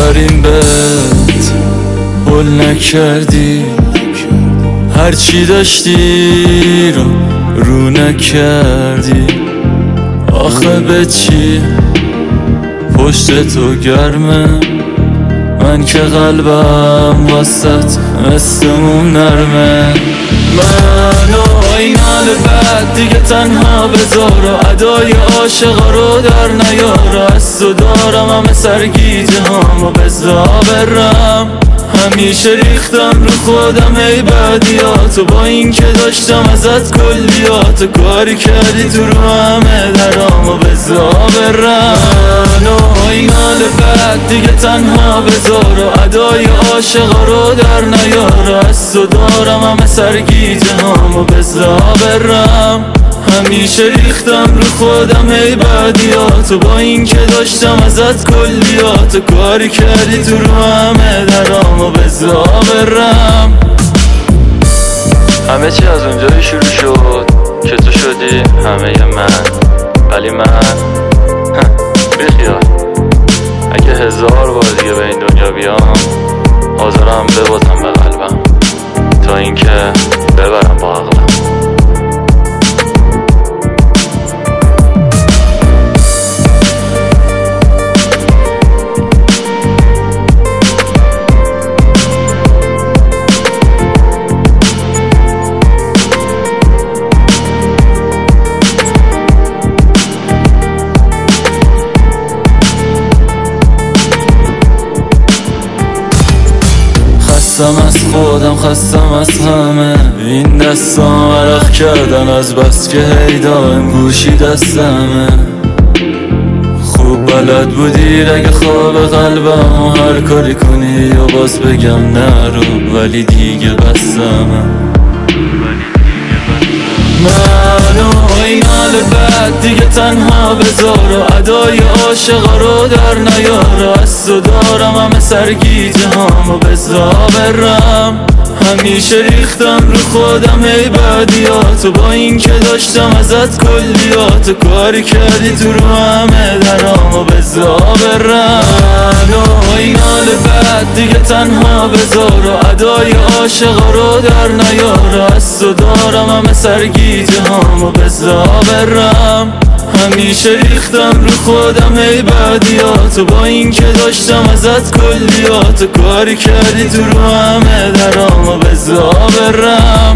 آخرین بهت حل نکردی، هرچی داشتی رو نکردی. آخه به چی پشت تو گرمه، من که قلبم واسط مثل موم نرمه. منو این حال بد دیگه تنها بذار و ادای عاشقا رو در نیار. از تو دارم همه سرگیجه هامو بذار برم، همیشه ریختم رو خودم ای بدیاتو، با این که داشتم ازت کلیاتو. کاری کردی تو رو همه درامو بذار برم. منو این حال بد دیگه تنها بذار و ادای عاشقا رو در نیار. از تو دارم همه سرگیجه هامو بذار برم، همیشه ریختم رو خودم ای بدیاتو، با این که داشتم ازت کلیاتو. کاری کردی تو رو همه درامو بذار برم. همه چی از اونجایی شروع شد که تو شدی همه من، ولی من بیخیال. اگه 1000 بار دیگه به این دنیا بیام حاضرم ببازم به قلبم تا اینکه ببرم با عقلم. خستم از خودم، خستم از همه، این دستام عرق کردن از بس که هی دائم گوشی دستمه. خوب بلد بودی اگه خواب قلبم و هر کاری کنی یا باز بگم نرو، ولی دیگه بستمه. منو این حال بد دیگه تنها بذار و ادای عاشقا رو در نیار. از تو دارم همه سرگیجه هامو بذار برم، همیشه ریختم رو خودم ای بدیاتو، با این که داشتم ازت کلیاتو. کاری کردی تو رو همه درامو بذار برم. منو این حال بد دیگه تنها بذار و ادای عاشقا رو در نیار. از تو دارم همه سرگیجه هامو بذار برم، همیشه ریختم رو خودم ای بدیاتو، با این که داشتم ازت کلیاتو. کاری کردی تو رو همه درامو بذار برم.